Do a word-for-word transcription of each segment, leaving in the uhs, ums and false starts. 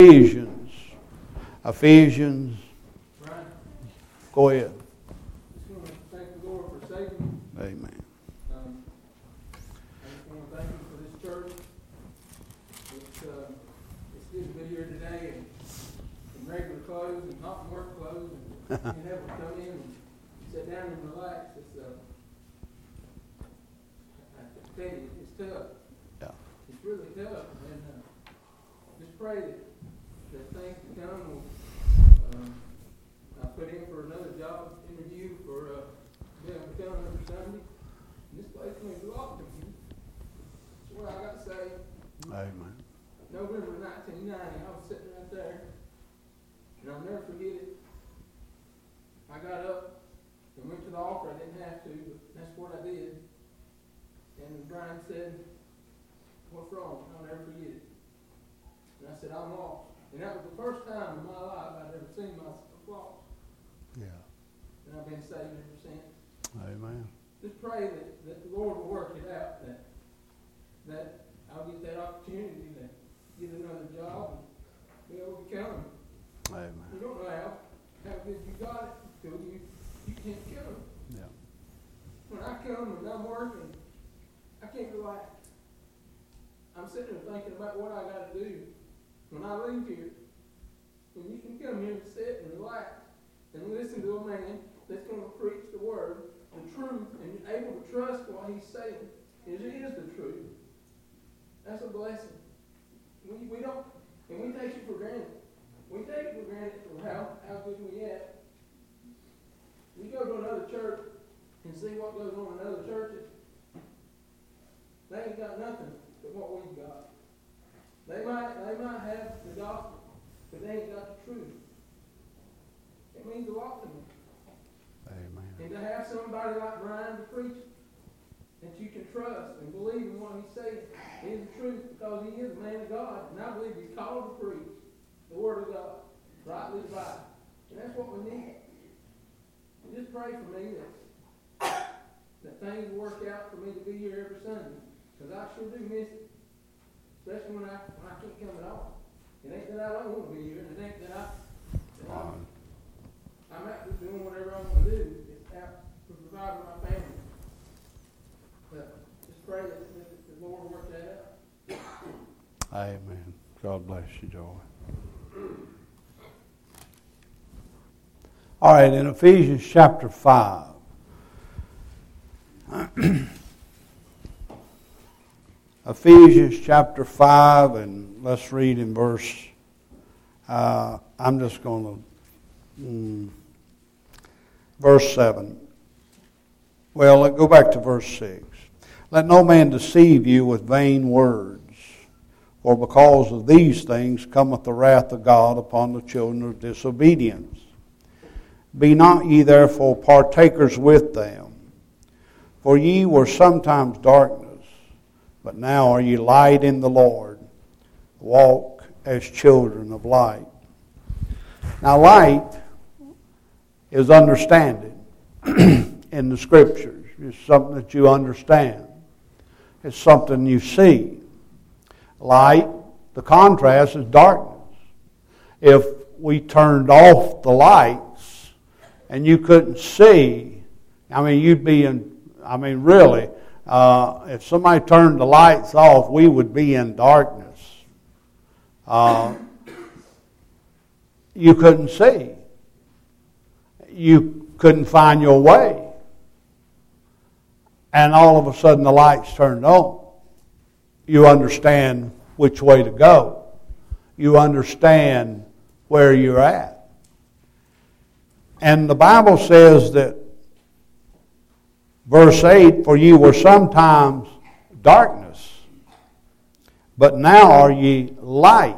Ephesians. Ephesians. Right. Go ahead. Just want to thank the Lord for saving me. Amen. Um, I just want to thank Him for this church. It's, uh, it's good to be here today and in regular clothes and not in work clothes. And being able to come in and sit down and relax. It's, uh, I tell you, it's tough. Yeah. It's really tough. And uh, just pray that, that things to come will. Um, I put in for another job interview for uh, being able to come every Sunday. And this place means a lot to me. That's what I got to say. Amen. November nineteen ninety, I was sitting right there, and I'll never forget it. I got up and went to the altar. I didn't have to, but that's what I did. And Brian said, "What's wrong?" I'll never forget it. And I said, "I'm lost." And that was the first time in my life I'd ever seen myself lost. Yeah. And I've been saved ever since. Amen. Just pray that, that the Lord will work it out, that that I'll get that opportunity to get another job and be able to come. Amen. You don't know how, how good you got it until you, you can't come. Yeah. When I come and I'm working, I can't relax. I'm sitting there thinking about what I got to do when I leave here. When you can come here and sit and relax and listen to a man that's going to preach the word, the truth, and you're able to trust what he's saying. It is the truth. That's a blessing. We, we don't, and we take it for granted. We take it for granted for how, how good we have. We go to another church and see what goes on in other churches. They ain't got nothing but what we've got. They might, they might have the gospel, but they ain't got the truth. It means a lot to me. Amen. And to have somebody like Brian to preach it, that you can trust and believe in what he's saying is the truth, because he is a man of God, and I believe he's called to preach the Word of God, rightly divided. And that's what we need. And just pray for me that, that things will work out for me to be here every Sunday, because I sure do miss it, especially when I, when I can't come at all. It ain't that I don't want to be here, and it ain't that, I, that I'm, I'm out just doing whatever I want to do. It's out to provide for my family. But just pray that, that the Lord will work that out. Amen. God bless you, Joy. All right, in Ephesians chapter five. Ephesians chapter five, and let's read in verse, uh, I'm just going to, mm, verse seven. Well, let's go back to verse six. Let no man deceive you with vain words, for because of these things cometh the wrath of God upon the children of disobedience. Be not ye therefore partakers with them, for ye were sometimes darkness, but now are ye light in the Lord. Walk as children of light. Now light is understanding in the Scriptures. It's something that you understand. It's something you see. Light, the contrast is darkness. If we turned off the lights and you couldn't see, I mean, you'd be in, I mean, really, uh, if somebody turned the lights off, we would be in darkness. Uh, you couldn't see. You couldn't find your way. And all of a sudden the lights turned on. You understand which way to go. You understand where you're at. And the Bible says that, verse eight, for ye were sometimes darkness, but now are ye light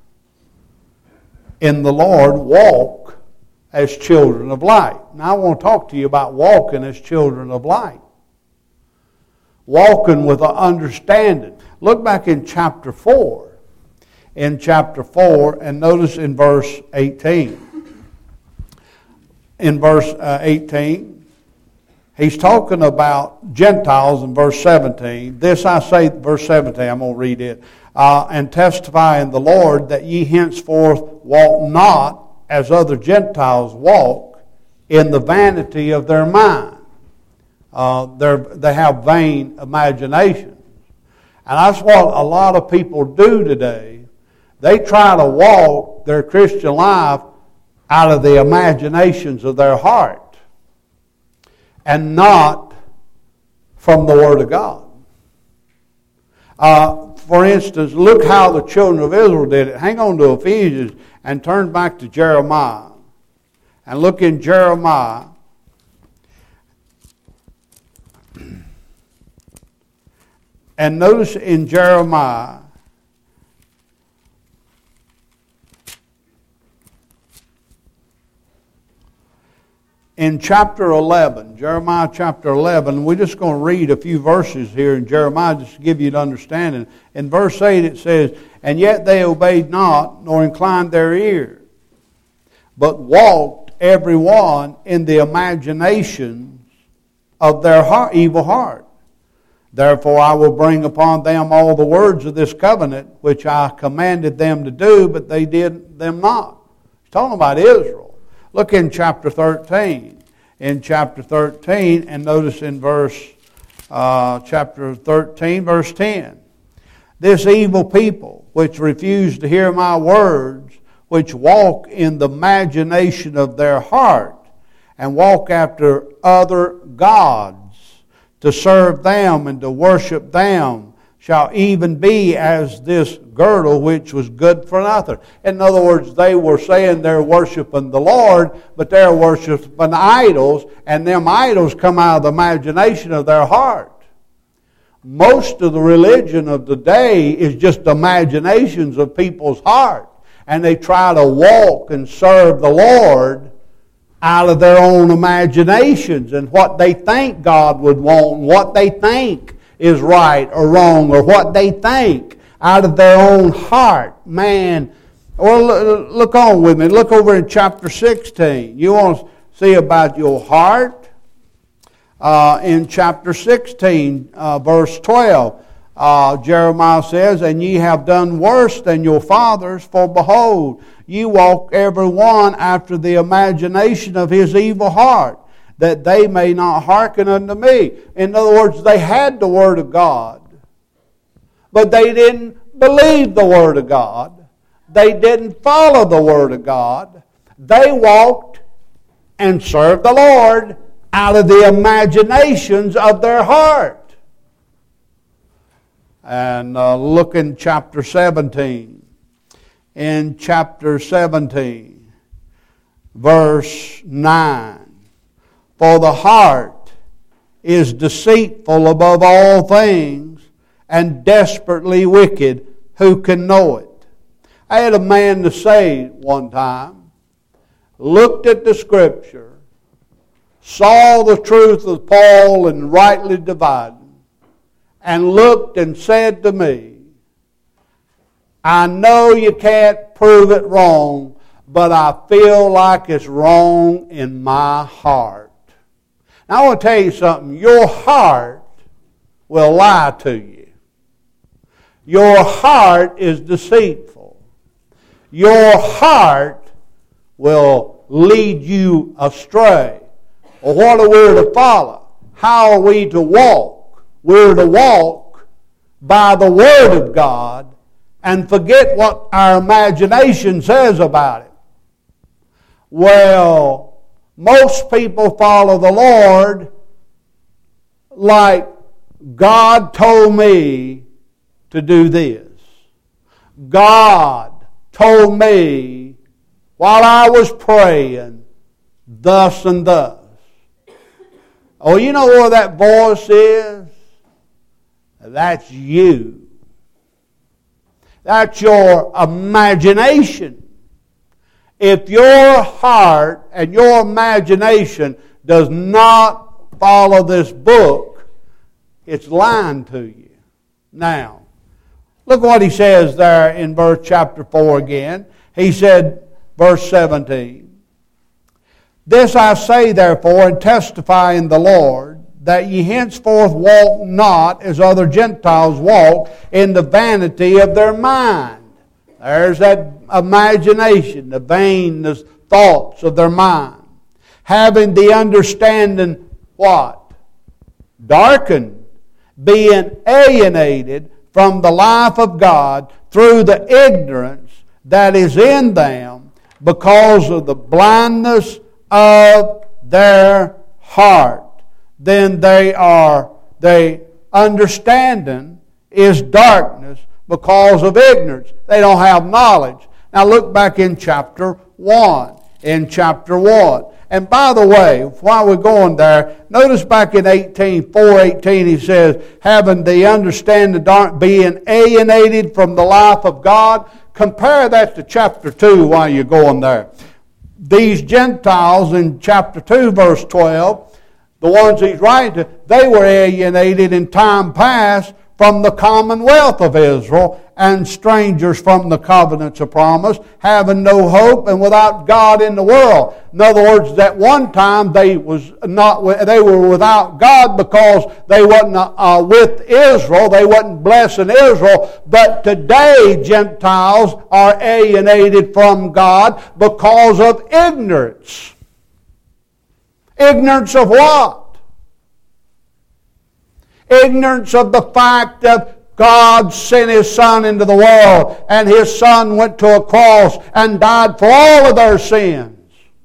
in the Lord. Walk as children of light. Now I want to talk to you about walking as children of light. Walking with an understanding. Look back in chapter four. In chapter four, and notice in verse eighteen. In verse uh, eighteen, he's talking about Gentiles in verse seventeen. This I say, verse seventeen, I'm going to read it. uh, and testify in the Lord that ye henceforth walk not as other Gentiles walk in the vanity of their mind. Uh, they have vain imaginations. And that's what a lot of people do today. They try to walk their Christian life out of the imaginations of their heart and not from the Word of God. Uh, for instance, look how the children of Israel did it. Hang on to Ephesians and turn back to Jeremiah. And look in Jeremiah. And notice in Jeremiah, in chapter eleven, Jeremiah chapter eleven, we're just going to read a few verses here in Jeremiah just to give you an understanding. In verse eight it says, "And yet they obeyed not, nor inclined their ear, but walked every one in the imaginations of their heart, evil heart. Therefore I will bring upon them all the words of this covenant, which I commanded them to do, but they did them not." He's talking about Israel. Look in chapter thirteen. In chapter thirteen, and notice in verse, uh, chapter thirteen, verse ten. "This evil people, which refuse to hear my words, which walk in the imagination of their heart, and walk after other gods, to serve them and to worship them, shall even be as this girdle which was good for nothing." In other words, they were saying they're worshiping the Lord, but they're worshiping idols, and them idols come out of the imagination of their heart. Most of the religion of today is just imaginations of people's heart, and they try to walk and serve the Lord out of their own imaginations and what they think God would want, and what they think is right or wrong, or what they think out of their own heart. Man, well, look on with me. Look over in chapter sixteen. You want to see about your heart? Uh, in chapter sixteen, uh, verse twelve, uh, Jeremiah says, "And ye have done worse than your fathers, for behold, ye walk every one after the imagination of his evil heart, that they may not hearken unto me." In other words, they had the Word of God, but they didn't believe the Word of God. They didn't follow the Word of God. They walked and served the Lord out of the imaginations of their heart. And uh, look in chapter seventeen. In chapter seventeen, verse nine. "For the heart is deceitful above all things, and desperately wicked. Who can know it?" I had a man to say one time, looked at the Scripture, saw the truth of Paul and rightly divided, and looked and said to me, "I know you can't prove it wrong, but I feel like it's wrong in my heart." Now I want to tell you something. Your heart will lie to you. Your heart is deceitful. Your heart will lead you astray. Well, what are we to follow? How are we to walk? We're to walk by the Word of God and forget what our imagination says about it. Well, most people follow the Lord like God told me to do this. God told me while I was praying thus and thus. Oh, you know where that voice is? That's you. That's your imagination. If your heart and your imagination does not follow this book, it's lying to you. Now, look what he says there in verse chapter four again. He said, verse seventeen, "This I say therefore, and testify in the Lord, that ye henceforth walk not as other Gentiles walk, in the vanity of their mind. There's that imagination, the vain the thoughts of their mind. Having the understanding, what? Darkened, being alienated from the life of God through the ignorance that is in them, because of the blindness of their heart. Then they are, they understanding is darkness because of ignorance. They don't have knowledge. Now look back in chapter one. In chapter one. And by the way, while we're going there, notice back in eighteen, four eighteen, he says, having the understanding dark, being alienated from the life of God. Compare that to chapter two while you're going there. These Gentiles in chapter two, verse twelve, the ones he's writing to, they were alienated in time past from the commonwealth of Israel, and strangers from the covenants of promise, having no hope and without God in the world. In other words, at one time they was not they were without God because they wasn't uh, with Israel. They wasn't blessing Israel. But today Gentiles are alienated from God because of ignorance. Ignorance of what? Ignorance of the fact that God sent His Son into the world, and His Son went to a cross and died for all of their sins.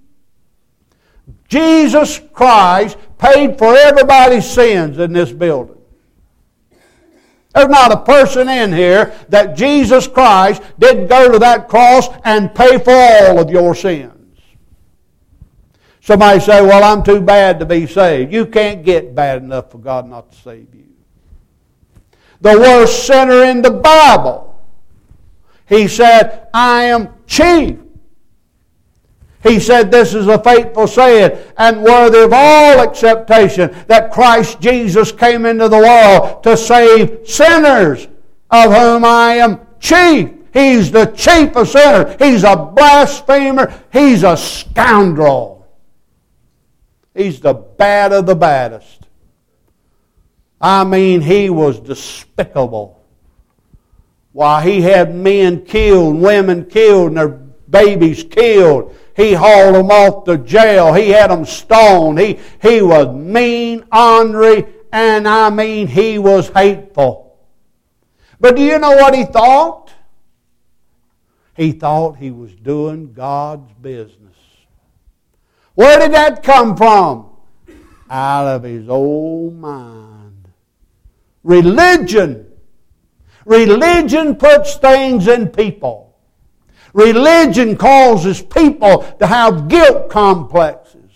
Jesus Christ paid for everybody's sins in this building. There's not a person in here that Jesus Christ didn't go to that cross and pay for all of your sins. Somebody say, well, I'm too bad to be saved. You can't get bad enough for God not to save you. The worst sinner in the Bible, he said, I am chief. He said, this is a faithful saying and worthy of all acceptation, that Christ Jesus came into the world to save sinners, of whom I am chief. He's the chief of sinners. He's a blasphemer. He's a scoundrel. He's the bad of the baddest. I mean, he was despicable. Why, he had men killed, women killed, and their babies killed. He hauled them off to jail. He had them stoned. He, he was mean, ornery, and I mean, he was hateful. But do you know what he thought? He thought he was doing God's business. Where did that come from? Out of his old mind. Religion. Religion puts things in people. Religion causes people to have guilt complexes.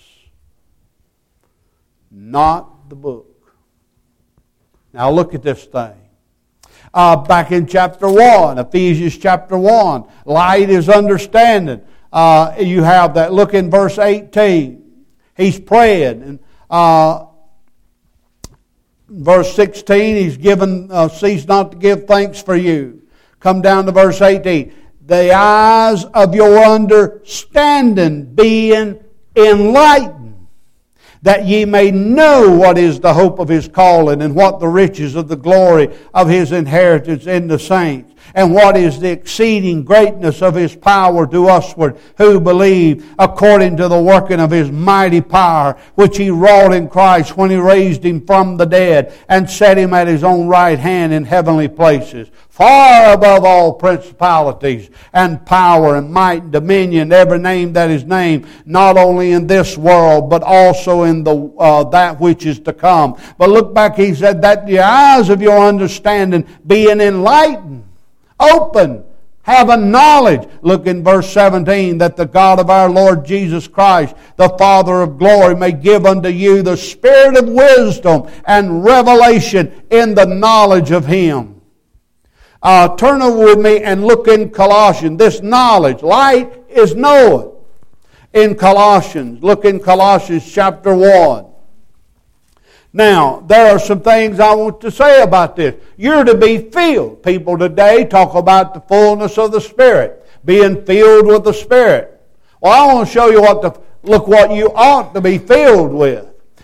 Not the book. Now look at this thing. Uh, back in chapter one, Ephesians chapter one, light is understanding. Uh, you have that. Look in verse eighteen. He's praying. And uh, verse sixteen, he's given, uh, cease not to give thanks for you. Come down to verse eighteen. The eyes of your understanding being enlightened, that ye may know what is the hope of His calling, and what the riches of the glory of His inheritance in the saints, and what is the exceeding greatness of His power to usward who believe, according to the working of His mighty power, which He wrought in Christ when He raised Him from the dead, and set Him at His own right hand in heavenly places, far above all principalities and power and might and dominion, every name that is named, not only in this world, but also in the uh, that which is to come. But look back, he said, that the eyes of your understanding being enlightened, open, having knowledge. Look in verse seventeen, that the God of our Lord Jesus Christ, the Father of glory, may give unto you the spirit of wisdom and revelation in the knowledge of Him. Uh, turn over with me and look in Colossians. This knowledge, light is knowing. In Colossians, look in Colossians chapter one. Now, there are some things I want to say about this. You're to be filled. People today talk about the fullness of the Spirit, being filled with the Spirit. Well, I want to show you what the, look what you ought to be filled with.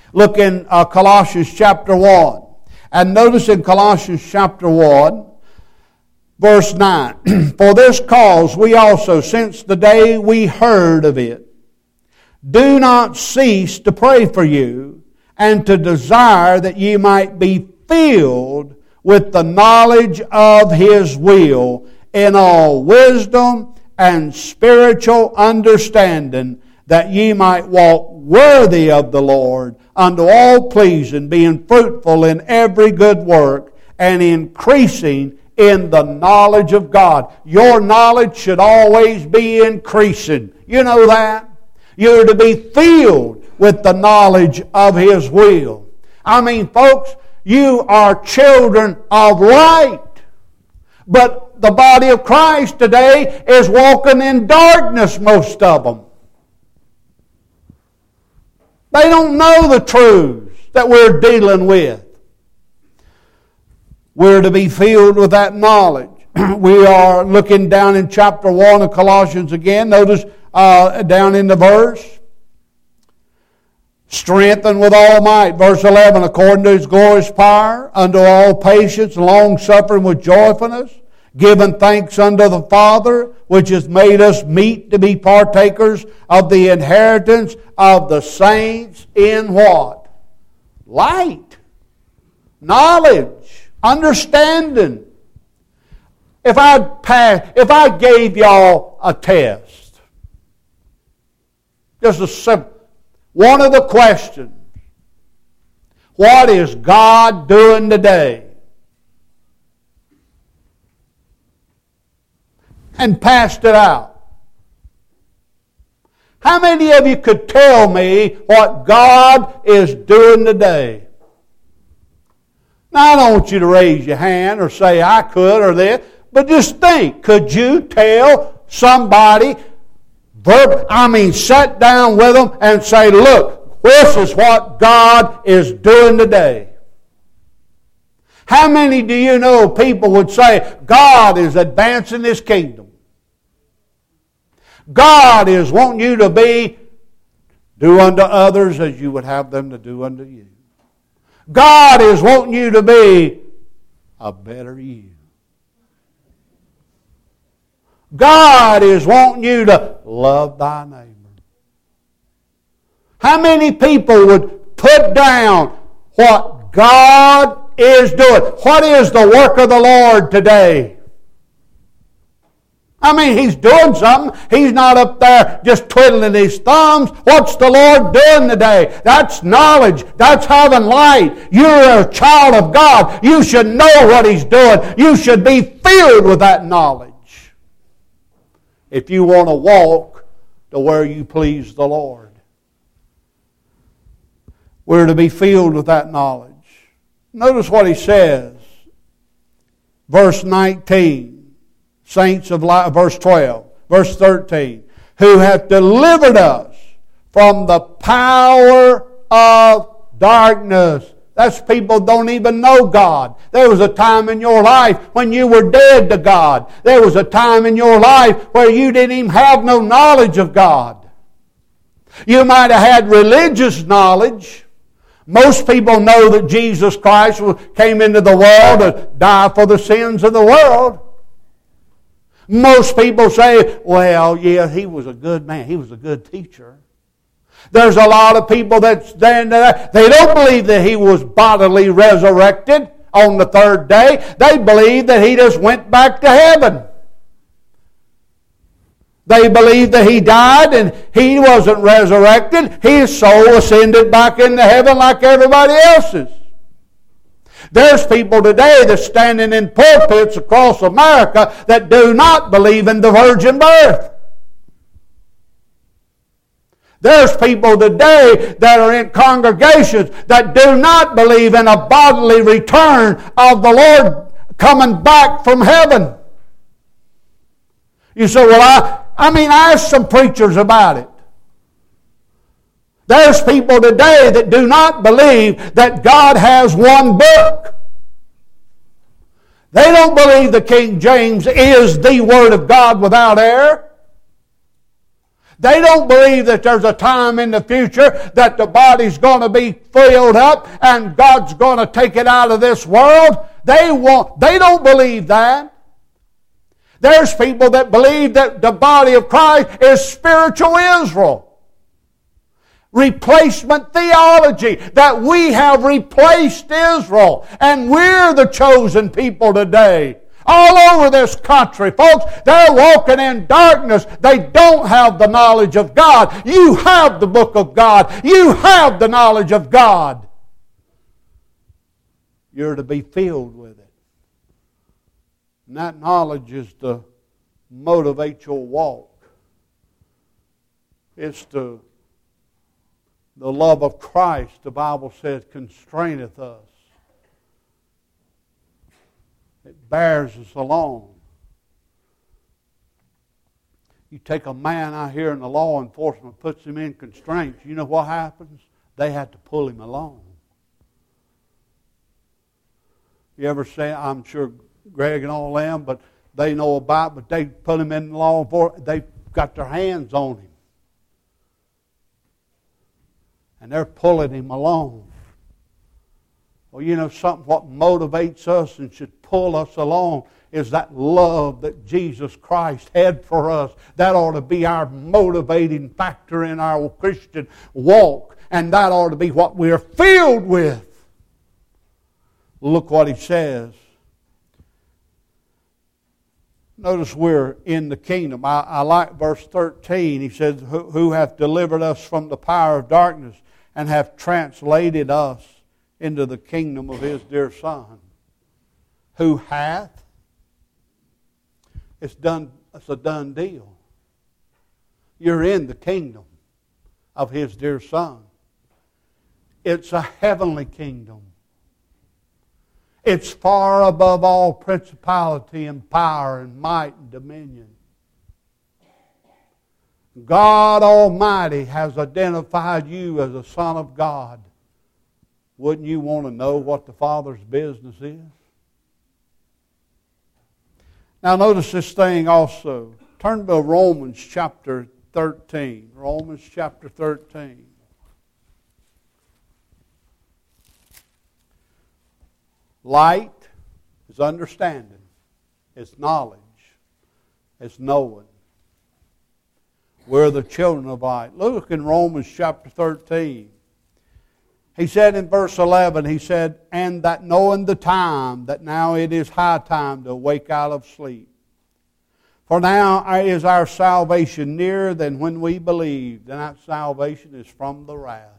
Look in uh, Colossians chapter one. And notice in Colossians chapter one, verse nine. For this cause we also, since the day we heard of it, do not cease to pray for you, and to desire that ye might be filled with the knowledge of His will, in all wisdom and spiritual understanding, that ye might walk worthy of the Lord, unto all pleasing, being fruitful in every good work, and increasing in the knowledge of God. Your knowledge should always be increasing. You know that? You're to be filled with the knowledge of His will. I mean, folks, you are children of light. But the body of Christ today is walking in darkness, most of them. They don't know the truths that we're dealing with. We're to be filled with that knowledge. We are looking down in chapter one of Colossians again. Notice uh, down in the verse. Strengthened with all might. Verse eleven, according to His glorious power, unto all patience, long-suffering with joyfulness, giving thanks unto the Father, which has made us meet to be partakers of the inheritance of the saints in what? Light. Knowledge. Understanding. If I pass, if I gave y'all a test, just a simple, one of the questions, what is God doing today? And passed it out. How many of you could tell me what God is doing today? Now, I don't want you to raise your hand or say I could or this, but just think, could you tell somebody, verb, I mean, sit down with them and say, look, this is what God is doing today? How many do you know people would say, God is advancing His kingdom? God is wanting you to be, do unto others as you would have them to do unto you. God is wanting you to be a better you. God is wanting you to love thy neighbor. How many people would put down what God is doing? What is the work of the Lord today? I mean, He's doing something. He's not up there just twiddling His thumbs. What's the Lord doing today? That's knowledge. That's having light. You're a child of God. You should know what He's doing. You should be filled with that knowledge if you want to walk to where you please the Lord. We're to be filled with that knowledge. Notice what he says. Verse nineteen. Saints of light, verse twelve, verse thirteen, who hath delivered us from the power of darkness. That's people don't even know God. There was a time in your life when you were dead to God. There was a time in your life where you didn't even have no knowledge of God. You might have had religious knowledge. Most people know that Jesus Christ came into the world to die for the sins of the world. Most people say, well, yeah, he was a good man. He was a good teacher. There's a lot of people that stand there. They don't believe that he was bodily resurrected on the third day. They believe that he just went back to heaven. They believe that he died and he wasn't resurrected. His soul ascended back into heaven like everybody else's. There's people today that's standing in pulpits across America that do not believe in the virgin birth. There's people today that are in congregations that do not believe in a bodily return of the Lord coming back from heaven. You say, well, I, I mean, I asked some preachers about it. There's people today that do not believe that God has one book. They don't believe the King James is the Word of God without error. They don't believe that there's a time in the future that the body's going to be filled up and God's going to take it out of this world. They want, they don't believe that. There's people that believe that the body of Christ is spiritual Israel. Replacement theology, that we have replaced Israel and we're the chosen people today. All over this country, folks, they're walking in darkness. They don't have the knowledge of God. You have the book of God. You have the knowledge of God. You're to be filled with it. And that knowledge is to motivate your walk. It's to the love of Christ, the Bible says, constraineth us. It bears us along. You take a man out here and the law enforcement puts him in constraints. You know what happens? They have to pull him along. You ever say, I'm sure Greg and all them, but they know about it, but they put him in the law enforcement. They've got their hands on him. And they're pulling him along. Well, you know something, what motivates us and should pull us along is that love that Jesus Christ had for us. That ought to be our motivating factor in our Christian walk. And that ought to be what we're filled with. Look what he says. Notice we're in the kingdom. I, I like verse thirteen. He says, who, who hath delivered us from the power of darkness and hath translated us into the kingdom of His dear Son. Who hath? It's done. It's a done deal. You're in the kingdom of His dear Son. It's a heavenly kingdom. It's far above all principality and power and might and dominion. God Almighty has identified you as a son of God. Wouldn't you want to know what the Father's business is? Now notice this thing also. Turn to Romans chapter thirteen. Romans chapter thirteen. Light is understanding. It's knowledge. It's knowing. We're the children of light. Look in Romans chapter thirteen. He said in verse eleven, he said, and that knowing the time, that now it is high time to awake out of sleep. For now is our salvation nearer than when we believed, and that salvation is from the wrath.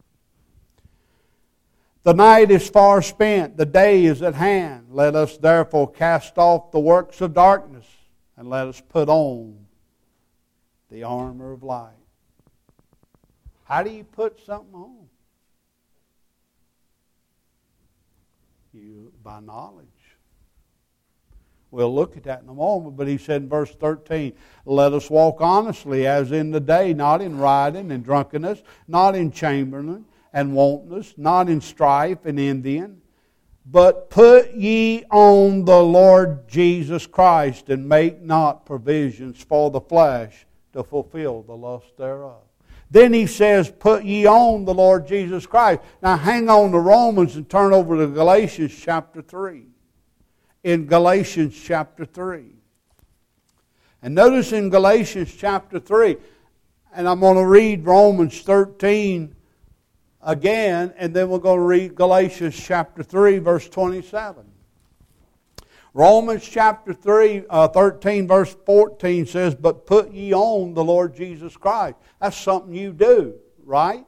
The night is far spent, the day is at hand. Let us therefore cast off the works of darkness, and let us put on the armor of light. How do you put something on? You, by knowledge. We'll look at that in a moment, but he said in verse thirteen, let us walk honestly as in the day, not in rioting and drunkenness, not in chambering and wantonness, not in strife and envying, but put ye on the Lord Jesus Christ, and make not provisions for the flesh to fulfill the lust thereof. Then he says, put ye on the Lord Jesus Christ. Now hang on to Romans and turn over to Galatians chapter three. In Galatians chapter three. And notice in Galatians chapter three, and I'm going to read Romans thirteen again, and then we're going to read Galatians chapter three, verse twenty-seven. Romans chapter three, uh, thirteen, verse fourteen says, but put ye on the Lord Jesus Christ. That's something you do, right?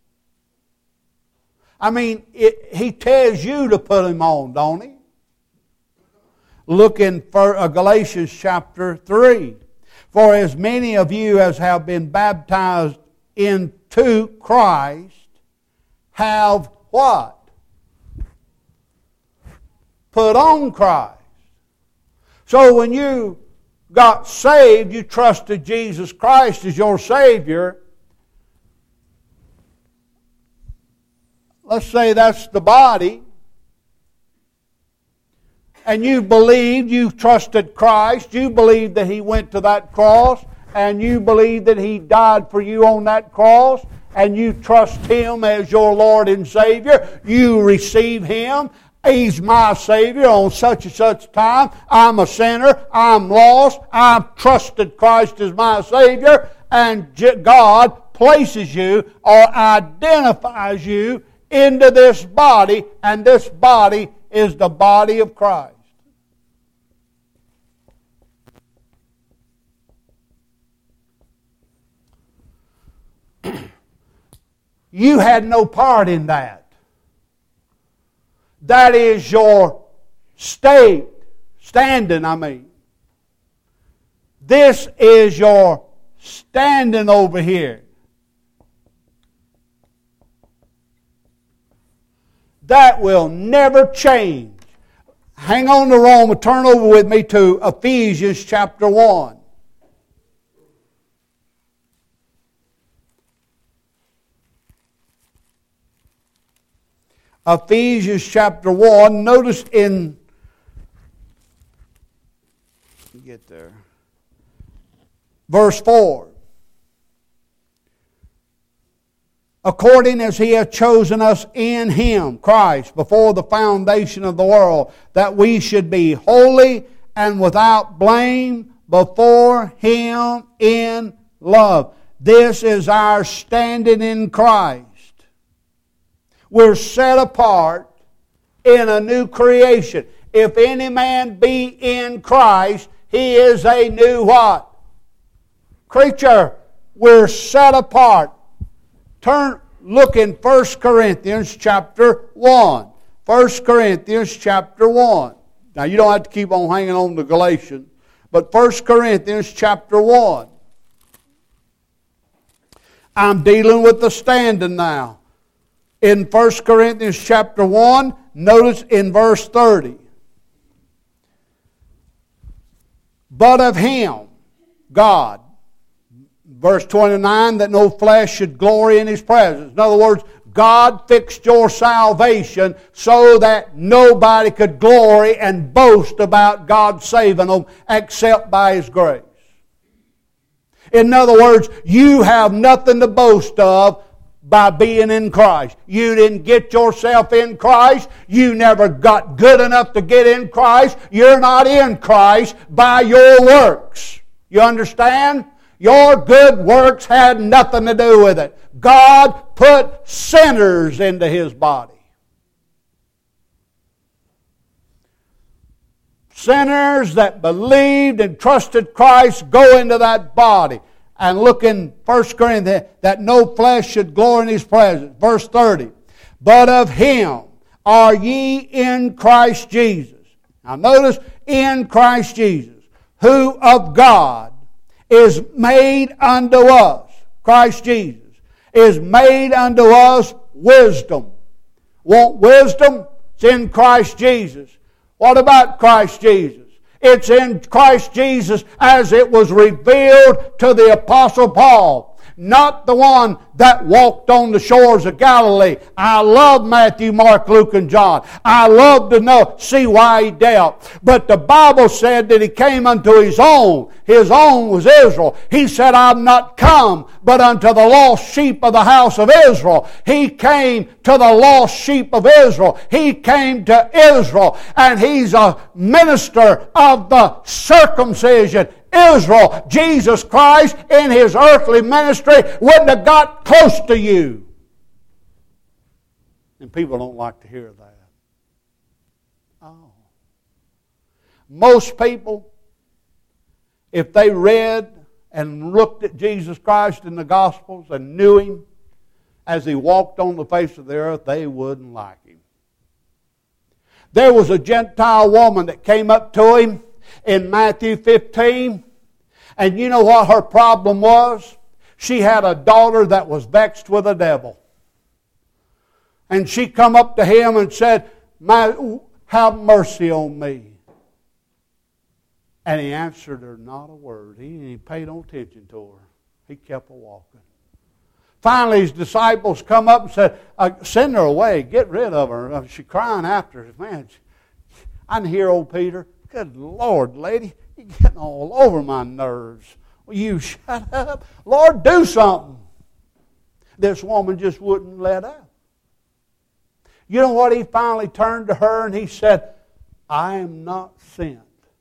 I mean, it, he tells you to put him on, don't he? Look in Galatians chapter three. For as many of you as have been baptized into Christ have what? Put on Christ. So when you got saved, you trusted Jesus Christ as your Savior. Let's say that's the body. And you believed, you trusted Christ, you believed that He went to that cross and you believe that He died for you on that cross, and you trust Him as your Lord and Savior, you receive Him. He's my Savior on such and such time. I'm a sinner. I'm lost. I've trusted Christ as my Savior. And God places you or identifies you into this body, and this body is the body of Christ. You had no part in that. That is your state, standing, I mean. This is your standing over here. That will never change. Hang on to Rome, turn over with me to Ephesians chapter one. Ephesians chapter one, notice in, get there, verse four. According as He hath chosen us in Him, Christ, before the foundation of the world, that we should be holy and without blame before Him in love. This is our standing in Christ. We're set apart in a new creation. If any man be in Christ, he is a new what? Creature. We're set apart. Turn, look in First Corinthians chapter one. First Corinthians chapter one. Now you don't have to keep on hanging on to Galatians, but First Corinthians chapter one. I'm dealing with the standing now. In First Corinthians chapter one, notice in verse thirty. But of Him, God, verse twenty-nine, that no flesh should glory in His presence. In other words, God fixed your salvation so that nobody could glory and boast about God saving them except by His grace. In other words, you have nothing to boast of by being in Christ. You didn't get yourself in Christ. You never got good enough to get in Christ. You're not in Christ by your works. You understand? Your good works had nothing to do with it. God put sinners into His body. Sinners that believed and trusted Christ go into that body. And look in First Corinthians, that no flesh should glory in His presence. Verse thirty. But of Him are ye in Christ Jesus. Now notice, in Christ Jesus, who of God is made unto us, Christ Jesus, is made unto us wisdom. Want wisdom? It's in Christ Jesus. What about Christ Jesus? It's in Christ Jesus as it was revealed to the Apostle Paul. Not the one that walked on the shores of Galilee. I love Matthew, Mark, Luke, and John. I love to know, see why he dealt. But the Bible said that He came unto His own. His own was Israel. He said, I'm not come but unto the lost sheep of the house of Israel. He came to the lost sheep of Israel. He came to Israel, and He's a minister of the circumcision. Israel, Jesus Christ in His earthly ministry wouldn't have got close to you. And people don't like to hear that. Oh. Most people, if they read and looked at Jesus Christ in the Gospels and knew Him as He walked on the face of the earth, they wouldn't like Him. There was a Gentile woman that came up to Him in Matthew fifteen. And you know what her problem was? She had a daughter that was vexed with a devil. And she come up to Him and said, have mercy on me. And He answered her not a word. He didn't even pay no attention to her. He kept her walking. Finally, His disciples come up and said, uh, send her away. Get rid of her. She's crying after her. Man, I can hear old Peter. Good Lord, lady. You're getting all over my nerves. Will you shut up? Lord, do something. This woman just wouldn't let up. You know what? He finally turned to her and he said, I am not sent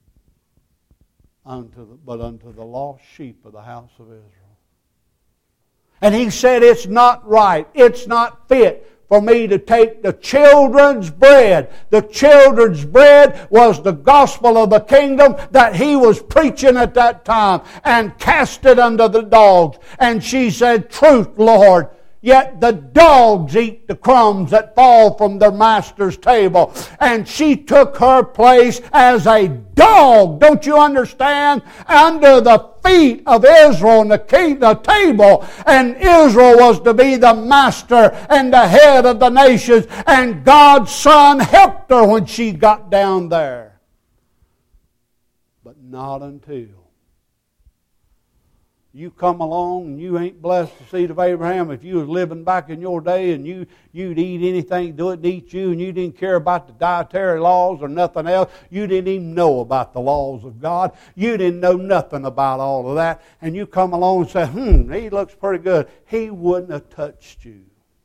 unto the, but unto the lost sheep of the house of Israel. And he said, it's not right. It's not fit for me to take the children's bread. The children's bread was the gospel of the kingdom that he was preaching at that time, and cast it unto the dogs. And she said, truth, Lord. Yet the dogs eat the crumbs that fall from their master's table. And she took her place as a dog, don't you understand? Under the feet of Israel and the, king, the table. And Israel was to be the master and the head of the nations. And God's Son helped her when she got down there. But not until you come along and you ain't blessed the seed of Abraham. If you was living back in your day and you, you'd eat anything that would eat you and you didn't care about the dietary laws or nothing else, you didn't even know about the laws of God. You didn't know nothing about all of that. And you come along and say, hmm, he looks pretty good. He wouldn't have touched you.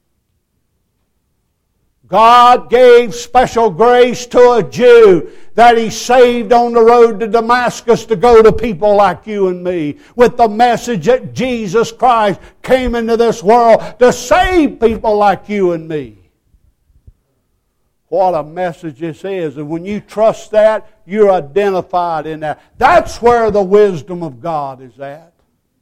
God gave special grace to a Jew that He saved on the road to Damascus to go to people like you and me with the message that Jesus Christ came into this world to save people like you and me. What a message this is. And when you trust that, you're identified in that. That's where the wisdom of God is at.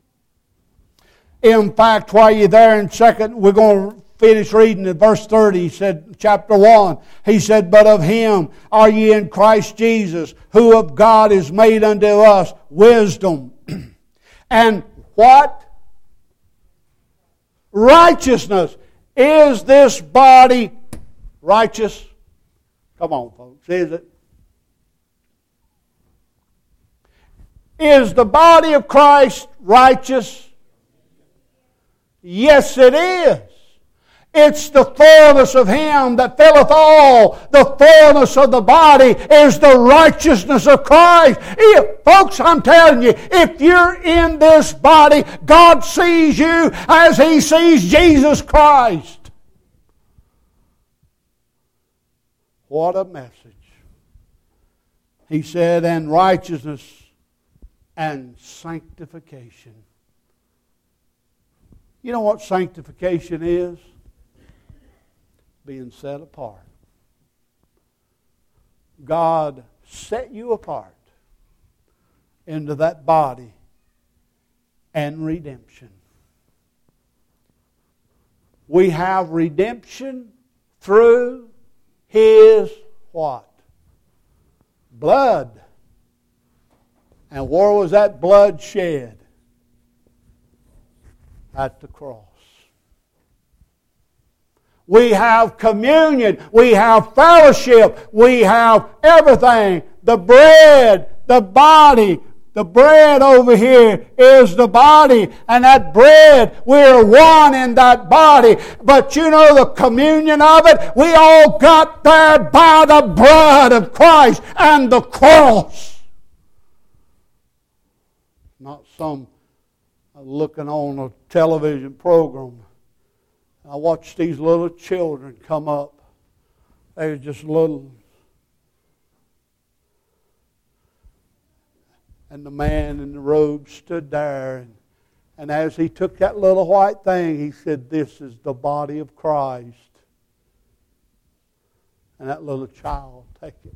In fact, while you're there in second, we're going to finish reading in verse thirty. He said, chapter one, he said, but of Him are ye in Christ Jesus, who of God is made unto us wisdom. And what? Righteousness. Is this body righteous? Come on, folks. Is it? Is the body of Christ righteous? Yes, it is. It's the fullness of Him that filleth all. The fullness of the body is the righteousness of Christ. If, folks, I'm telling you, if you're in this body, God sees you as He sees Jesus Christ. What a message. He said, and righteousness and sanctification. You know what sanctification is? Being set apart. God set you apart into that body and redemption. We have redemption through His what? Blood. And where was that blood shed? At the cross. We have communion. We have fellowship. We have everything. The bread, the body. The bread over here is the body. And that bread, we're one in that body. But you know the communion of it? We all got there by the blood of Christ and the cross. Not some looking on a television program. I watched these little children come up. They were just little. And the man in the robe stood there. And, and as he took that little white thing, he said, this is the body of Christ. And that little child, take it.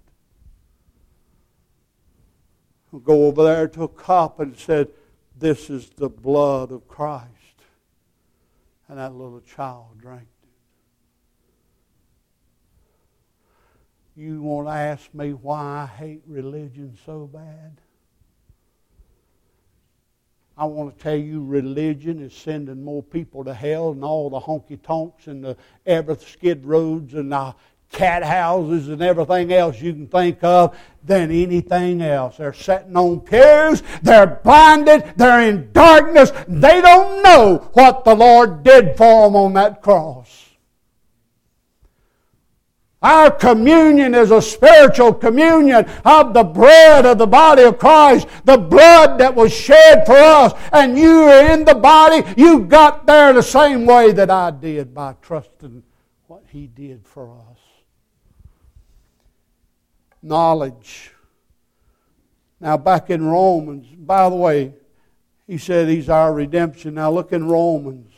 We'll go over there to a cup and said, this is the blood of Christ. And that little child drank it. You want to ask me why I hate religion so bad? I want to tell you religion is sending more people to hell than all the honky-tonks and the ever skid roads and the cat houses and everything else you can think of than anything else. They're sitting on pews. They're blinded. They're in darkness. They don't know what the Lord did for them on that cross. Our communion is a spiritual communion of the bread of the body of Christ, the blood that was shed for us. And you are in the body. You got there the same way that I did by trusting what He did for us. Knowledge. Now back in Romans, by the way, he said He's our redemption. Now look in Romans.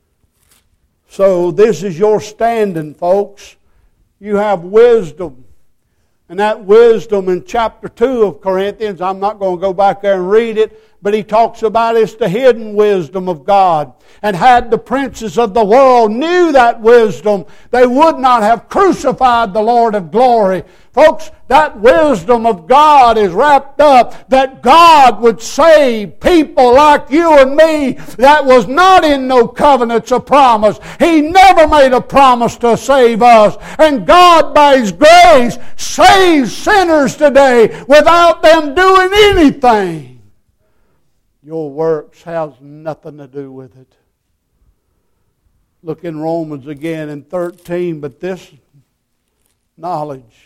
So this is your standing, folks. You have wisdom. And that wisdom in chapter two of Corinthians, I'm not going to go back there and read it, but he talks about it's the hidden wisdom of God. And had the princes of the world knew that wisdom, they would not have crucified the Lord of glory. Folks, that wisdom of God is wrapped up that God would save people like you and me that was not in no covenants of promise. He never made a promise to save us. And God, by His grace, saves sinners today without them doing anything. Your works has nothing to do with it. Look in Romans again in thirteen, but this knowledge.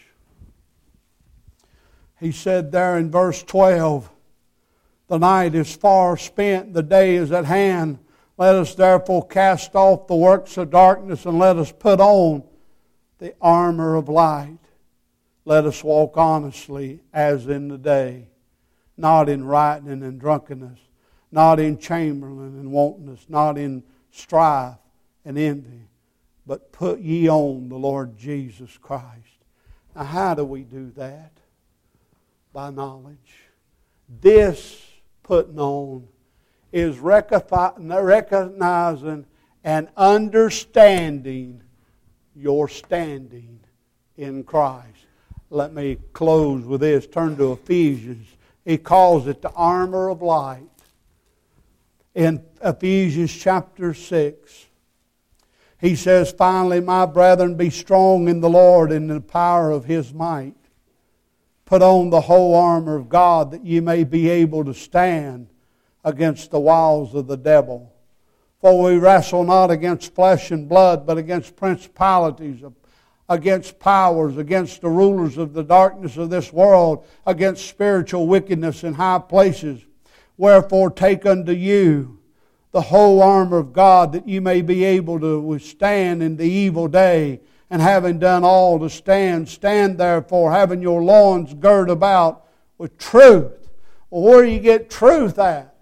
He said there in verse twelve, the night is far spent, the day is at hand. Let us therefore cast off the works of darkness and let us put on the armor of light. Let us walk honestly as in the day, not in rioting and drunkenness, not in chambering and wantonness, not in strife and envy, but put ye on the Lord Jesus Christ. Now how do we do that? By knowledge. This putting on is recognizing and understanding your standing in Christ. Let me close with this. Turn to Ephesians. He calls it the armor of light. In Ephesians chapter six, he says, finally, my brethren, be strong in the Lord and in the power of His might. Put on the whole armor of God that ye may be able to stand against the wiles of the devil. For we wrestle not against flesh and blood, but against principalities, against powers, against the rulers of the darkness of this world, against spiritual wickedness in high places. Wherefore take unto you the whole armor of God, that you may be able to withstand in the evil day. And having done all to stand, stand therefore, having your loins girt about with truth. Well, where do you get truth at?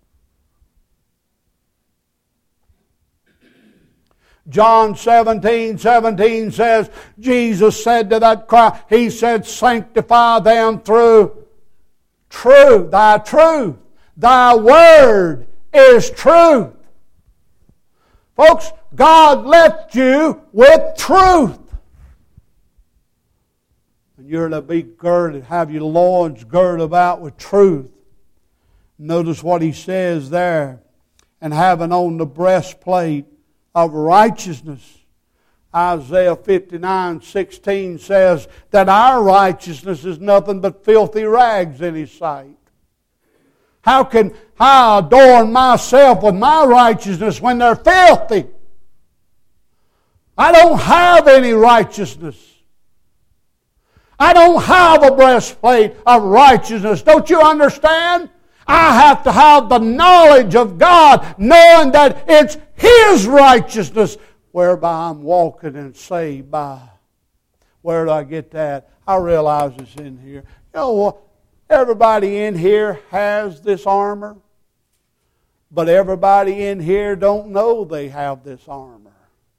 John seventeen seventeen says, Jesus said to that crowd, He said, sanctify them through truth, thy truth. Thy word is truth. Folks, God left you with truth. And you're to be girded, have your loins girded about with truth. Notice what he says there. And having on the breastplate of righteousness. Isaiah fifty-nine sixteen says that our righteousness is nothing but filthy rags in His sight. How can I adorn myself with my righteousness when they're filthy? I don't have any righteousness. I don't have a breastplate of righteousness. Don't you understand? I have to have the knowledge of God, knowing that it's His righteousness whereby I'm walking and saved by. Where do I get that? I realize it's in here. You know what? Everybody in here has this armor, but everybody in here don't know they have this armor.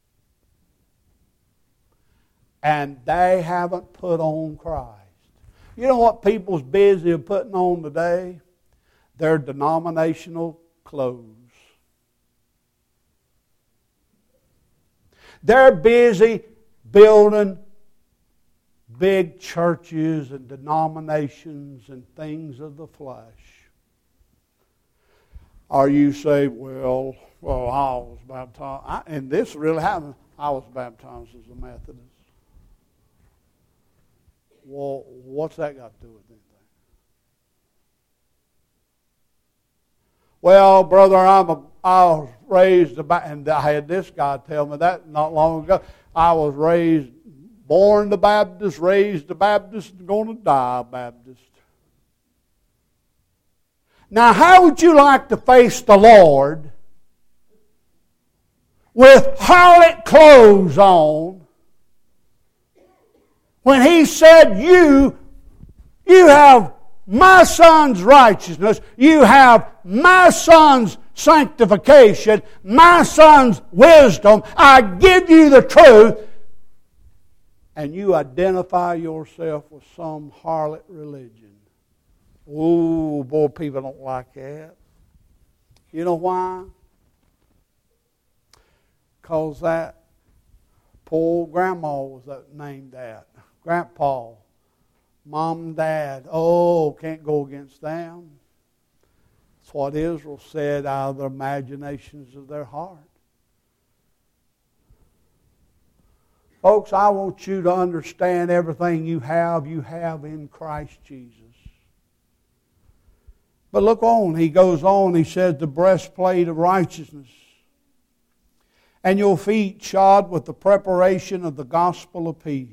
And they haven't put on Christ. You know what people's busy of putting on today? Their denominational clothes. They're busy building big churches and denominations and things of the flesh. Or you say, well, well, I was baptized. I, and this really happened. I was baptized as a Methodist. Well, what's that got to do with anything? Well, brother, I'm a, I was raised, about, and I had this guy tell me that not long ago. I was raised Born a Baptist, raised a Baptist, and going to die a Baptist. Now, how would you like to face the Lord with harlot clothes on when He said, you, you have my Son's righteousness, you have my Son's sanctification, my Son's wisdom, I give you the truth, and you identify yourself with some harlot religion? Oh, boy, people don't like that. You know why? Because that poor grandma was named that. Grandpa, mom and dad, oh, can't go against them. That's what Israel said out of the imaginations of their heart. Folks, I want you to understand everything you have, you have in Christ Jesus. But look on, he goes on, he says, the breastplate of righteousness, and your feet shod with the preparation of the gospel of peace.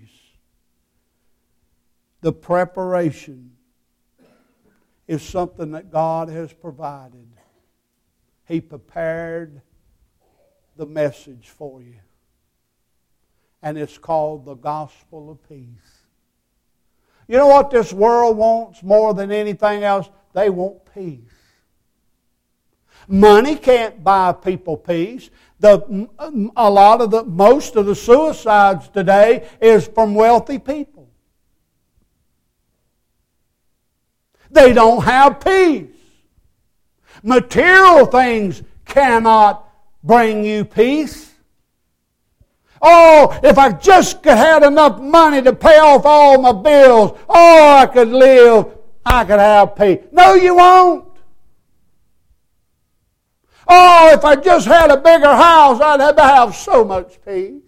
The preparation is something that God has provided. He prepared the message for you. And it's called the gospel of peace. You know what this world wants more than anything else? They want peace. Money can't buy people peace. The, a lot of the, most of the suicides today is from wealthy people. They don't have peace. Material things cannot bring you peace. Oh, if I just could have enough money to pay off all my bills, oh, I could live, I could have peace. No, you won't. Oh, if I just had a bigger house, I'd have, have so much peace.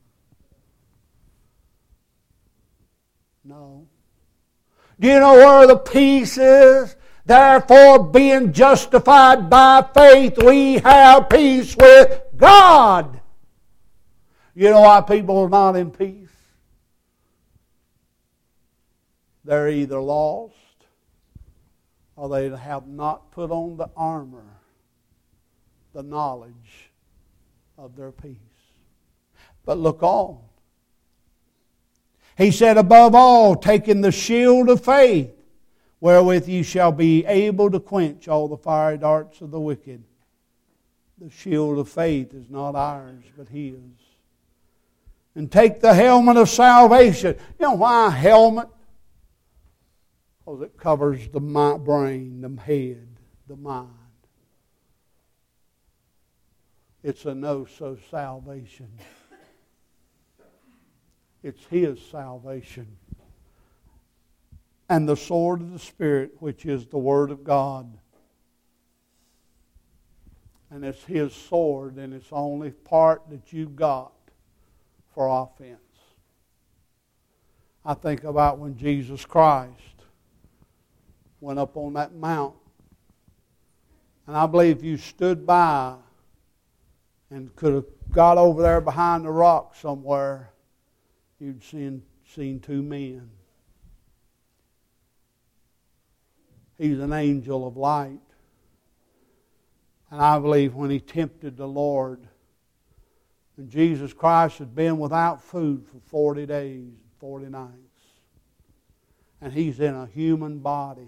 No. Do you know where the peace is? Therefore, being justified by faith, we have peace with God. You know why people are not in peace? They're either lost or they have not put on the armor, the knowledge of their peace. But look on. He said, above all, taking the shield of faith, wherewith ye shall be able to quench all the fiery darts of the wicked. The shield of faith is not ours, but His. And take the helmet of salvation. You know why a helmet? Because it covers the brain, the head, the mind. It's a no-so salvation. It's His salvation. And the sword of the Spirit, which is the Word of God. And it's His sword, and it's the only part that you've got for offense. I think about when Jesus Christ went up on that mount. And I believe if you stood by and could have got over there behind the rock somewhere, you'd seen, seen two men. He's an angel of light. And I believe when He tempted the Lord, and Jesus Christ had been without food for forty days and forty nights. And He's in a human body.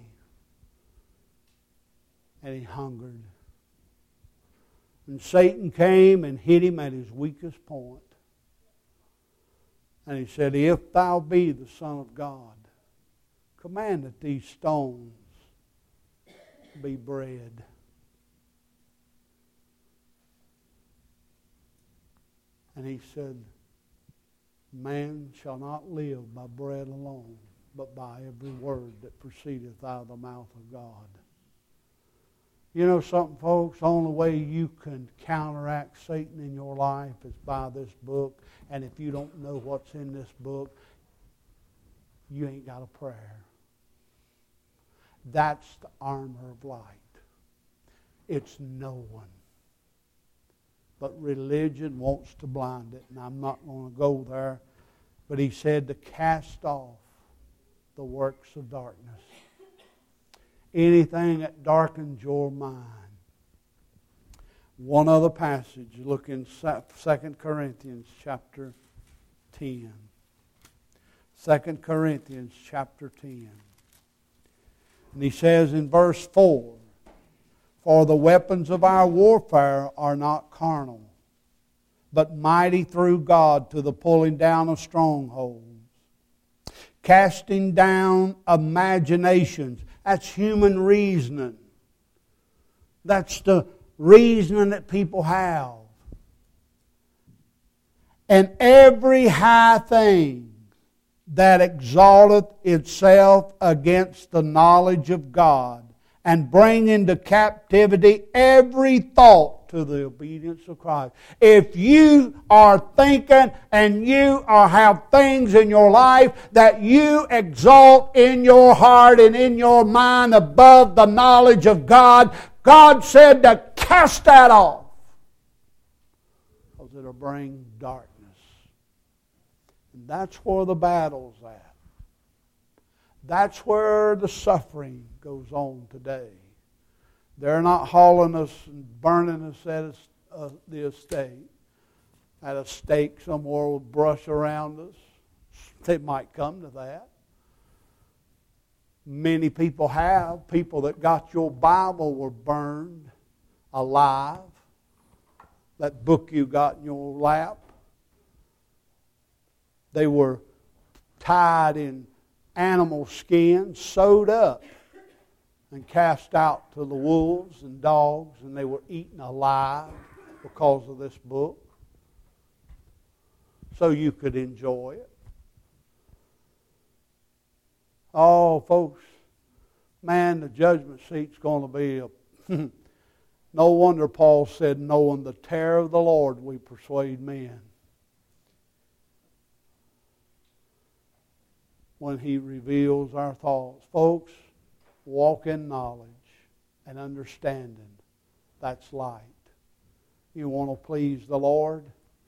And He hungered. And Satan came and hit Him at His weakest point. And He said, if thou be the Son of God, command that these stones be bread. And He said, man shall not live by bread alone, but by every word that proceedeth out of the mouth of God. You know something, folks? The only way you can counteract Satan in your life is by this book. And if you don't know what's in this book, you ain't got a prayer. That's the armor of light. It's no one. But religion wants to blind it, and I'm not going to go there. But he said to cast off the works of darkness. Anything that darkens your mind. One other passage, look in Second Corinthians chapter ten. Second Corinthians chapter ten. And he says in verse four, for the weapons of our warfare are not carnal, but mighty through God to the pulling down of strongholds, casting down imaginations. That's human reasoning. That's the reasoning that people have. And every high thing that exalteth itself against the knowledge of God, and bring into captivity every thought to the obedience of Christ. If you are thinking and you are have things in your life that you exalt in your heart and in your mind above the knowledge of God, God said to cast that off, because it'll bring darkness. And that's where the battle's at. That's where the suffering goes on today. They're not hauling us and burning us at uh, the estate, at a stake somewhere with brush around us. It might come to that. Many people have. People that got your Bible were burned alive. That book you got in your lap. They were tied in animal skin, sewed up, and cast out to the wolves and dogs, and they were eaten alive because of this book, so you could enjoy it. Oh, folks, man, the judgment seat's going to be a... No wonder Paul said, knowing the terror of the Lord, we persuade men. When He reveals our thoughts. Folks, walk in knowledge and understanding. That's light. You want to please the Lord?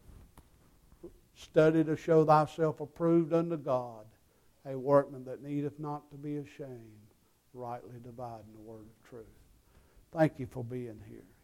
Study to show thyself approved unto God, a workman that needeth not to be ashamed, rightly dividing the word of truth. Thank you for being here.